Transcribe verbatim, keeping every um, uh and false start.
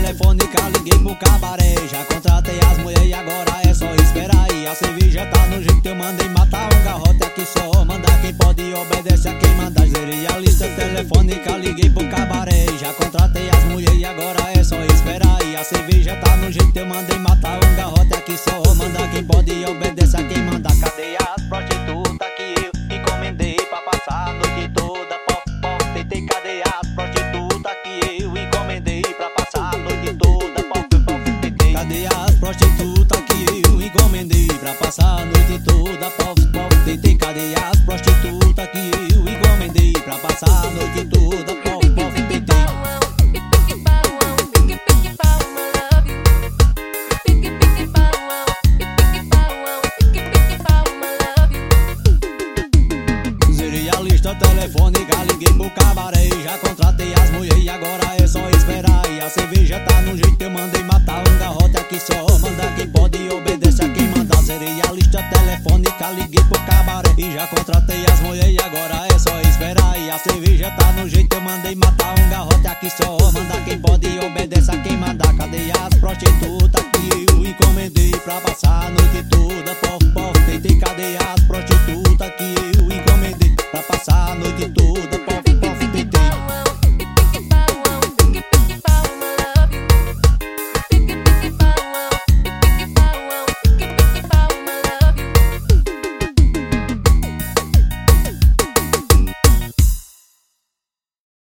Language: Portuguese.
telefônica, liguei pro cabaré. Já contratei as mulheres e agora é só esperar aí. A cerveja tá no jeito, eu mandei matar um garrote. Aqui só manda quem pode e obedece a quem manda. Zerei a lista telefônica, liguei pro cabaré. Já contratei as mulheres e agora é só esperar aí. A cerveja tá no jeito, eu mandei matar um garrote. Aqui só manda quem pode e obedece a quem manda. Cadê as prostitutas que eu encomendei pra passar a noite toda? Pof, pof, tentei, cadê as prostitutas que eu encomendei pra passar a noite toda? Pof, pof, tentei. Cadê as prostitutas que eu encomendei pra passar a noite toda? Pof, pof, tentei. Cadê as prostitutas que eu encomendei pra passar a noite toda? Pof, pof, tentei. Telefônica, liguei pro cabaré. Já contratei as mulheres e agora é só esperar. E a cerveja tá